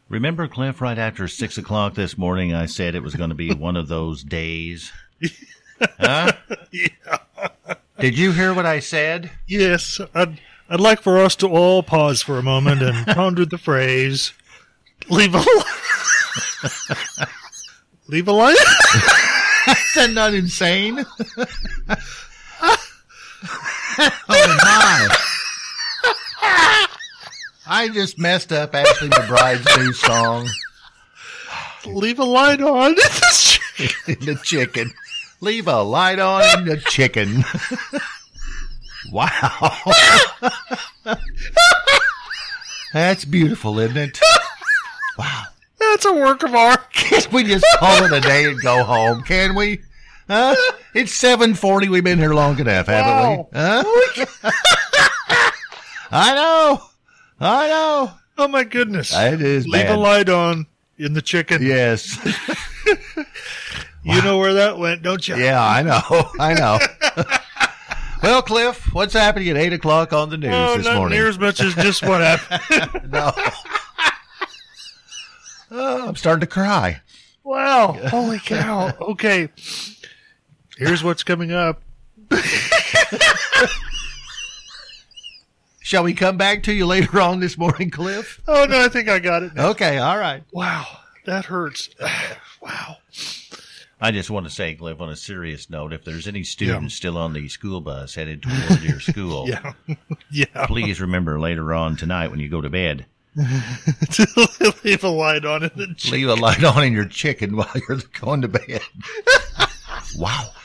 Remember, Cliff, right after 6 o'clock this morning, I said it was going to be one of those days? Huh? Yeah. Did you hear what I said? Yes, I'd like for us to all pause for a moment and ponder the phrase, leave a leave a light. Is that not insane? Oh, my. I just messed up Ashley McBride's new song. Leave a light on. In the chicken. Leave a light on in the chicken. Wow. That's beautiful, isn't it? Wow. That's a work of art. Can't we just call it a day and go home? Can we? Huh? It's 7:40. We've been here long enough, haven't we? Huh? I know. Oh, my goodness. It is Leave bad. a light on in the chicken. Yes. You know where that went, don't you? Yeah, I know. Well, Cliff, what's happening at 8 o'clock on the news this not morning? near as much as just what happened. No. Oh, I'm starting to cry. Wow. Holy cow. Okay. Here's what's coming up. Shall we come back to you later on this morning, Cliff? Oh, no, I think I got it now. Okay, all right. Wow. That hurts. Wow. I just want to say, Cliff, on a serious note, if there's any students still on the school bus headed toward your school, Yeah. please remember later on tonight when you go to bed, Leave a light on in the chicken. leave a light on in your chicken while you're going to bed. Wow.